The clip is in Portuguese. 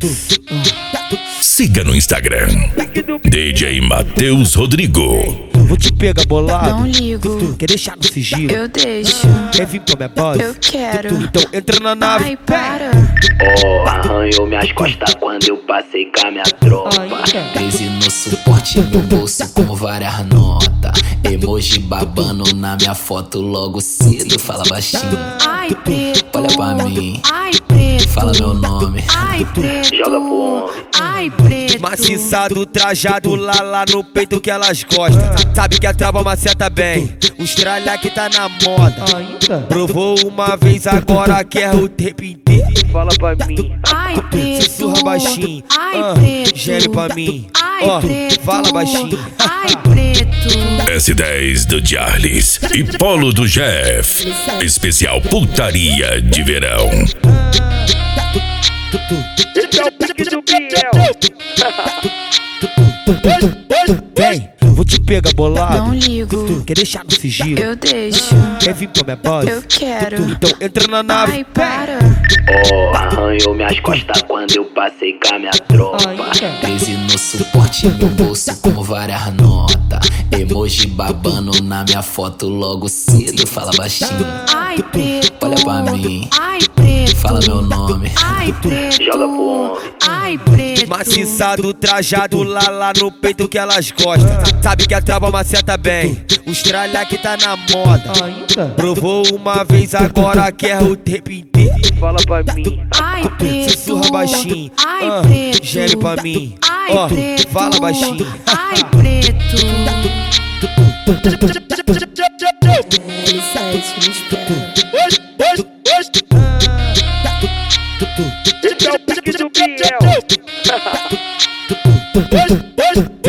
Siga no Instagram DJ Matheus Rodrigo. Vou te pegar bolado. Não ligo. Quer deixar no sigilo? Eu deixo. Quer vir pra minha base? Eu quero. Então entra na nave. Ai, para. Oh, arranhou minhas costas quando eu passei com a minha tropa. 13 no suporte, no bolso com várias notas. Emoji babando na minha foto logo cedo. Fala baixinho, Ai, preto. olha pra mim, Ai, preto. fala meu nome. Ai, preto. Joga pro homem. Ai, preto. Maciçado, trajado, lá no peito que elas gostam. Sabe que a trava maceta bem. Os tralha que tá na moda. Provou uma vez, agora quer o tempo inteiro. Fala pra mim. Ai, preto. Sussurra baixinho. Ai, preto. Gere pra mim. Ai, Ó, preto. fala baixinho. Ai, preto. S10 do Charles e Polo do Jeff. Especial putaria de verão. Esse é o pique do Biel. Vem, vou te pegar bolado. Não ligo. Quer deixar no sigilo? Eu deixo. Quer vir pra minha base? Eu quero. Então entra na nave. Ai, para. Oh, arranhou minhas costas quando eu passei com a minha tropa. 13 no suporte, no bolso com várias notas. Emoji babando na minha foto logo cedo. Fala baixinho, Ai, preto. olha pra mim, Ai, preto. fala meu nome. Ai, preto. Joga pro homem. Ai, preto. Maciçado, trajado, lá no peito que elas gostam. Sabe que a trava maceta bem. Os tralha que tá na moda. Provou uma vez, agora quer o tempo inteiro. Fala pra mim. Ai, preto. Sussurra baixinho. Ai, preto. Gere pra mim. Ai, Ó, preto. fala baixinho. Ai, preto. Esse é o pique do Biel.